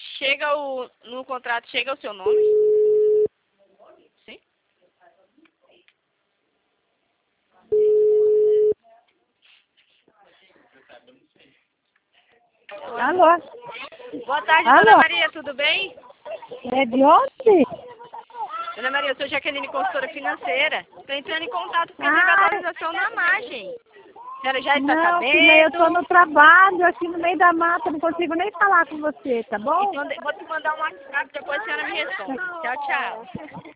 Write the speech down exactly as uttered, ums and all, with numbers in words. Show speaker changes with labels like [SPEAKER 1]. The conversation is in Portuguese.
[SPEAKER 1] chega o, no contrato, chega o seu nome? Sim?
[SPEAKER 2] Alô?
[SPEAKER 1] Boa tarde,
[SPEAKER 2] Alô?
[SPEAKER 1] Dona Maria, tudo bem?
[SPEAKER 2] É de onde?
[SPEAKER 1] Dona Maria, eu sou Jaqueline, consultora financeira. Estou entrando em contato porque teve
[SPEAKER 2] Ah,
[SPEAKER 1] atualização na margem. A senhora já está
[SPEAKER 2] não, filha, eu tô
[SPEAKER 1] sabendo?
[SPEAKER 2] no trabalho, aqui no meio da mata, não consigo nem falar com você, tá bom?
[SPEAKER 1] Então, vou te mandar um WhatsApp, depois a senhora me responde. Tchau, tchau.